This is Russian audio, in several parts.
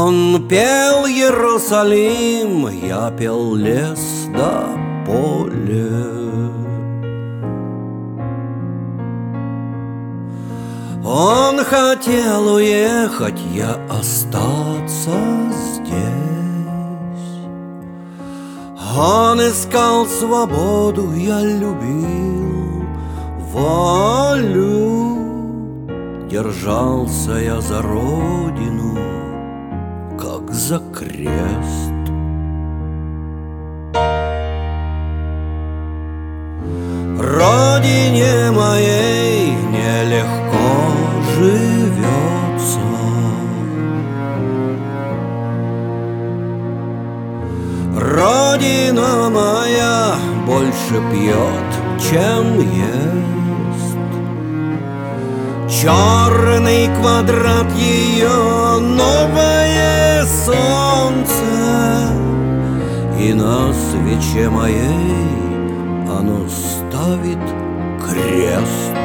Он пел Иерусалим, я пел лес да поле. Он хотел уехать, я остаться здесь. Он искал свободу, я любил волю. Держался я за родину, как за крест. Родине моей нелегко живется. Родина моя больше пьет, чем ест. Черный квадрат ее новое солнце, и на свече моей оно ставит крест.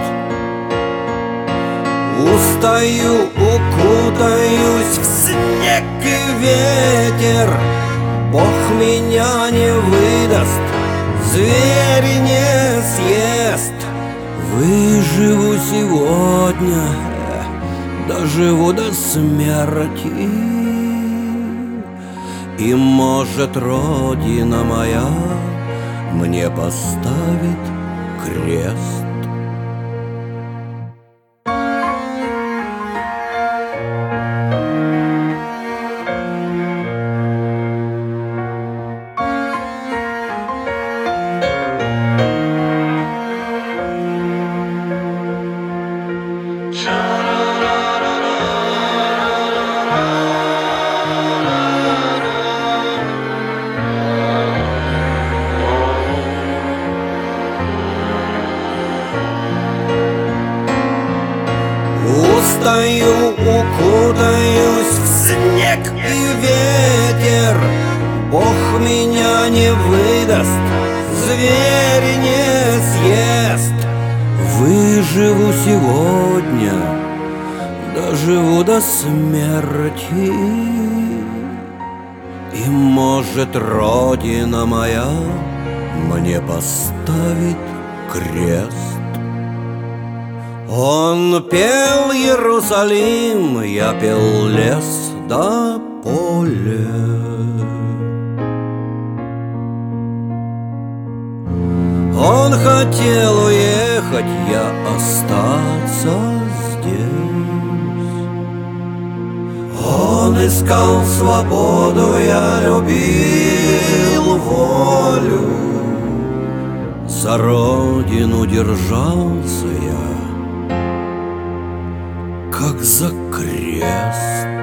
Устаю, укутаюсь в снег и ветер. Бог меня не выдаст, зверь не съест. Выживу сегодня, доживу до смерти. И может Родина моя мне поставит крест. Устаю, укутаюсь в снег и ветер. Бог меня не выдаст, зверь не съест. Выживу сегодня, доживу до смерти. И может Родина моя мне поставит крест. Он пел Иерусалим, я пел лес да поле. Он хотел уехать, я остаться здесь. Он искал свободу, я любил волю. За родину держался я, как за крест.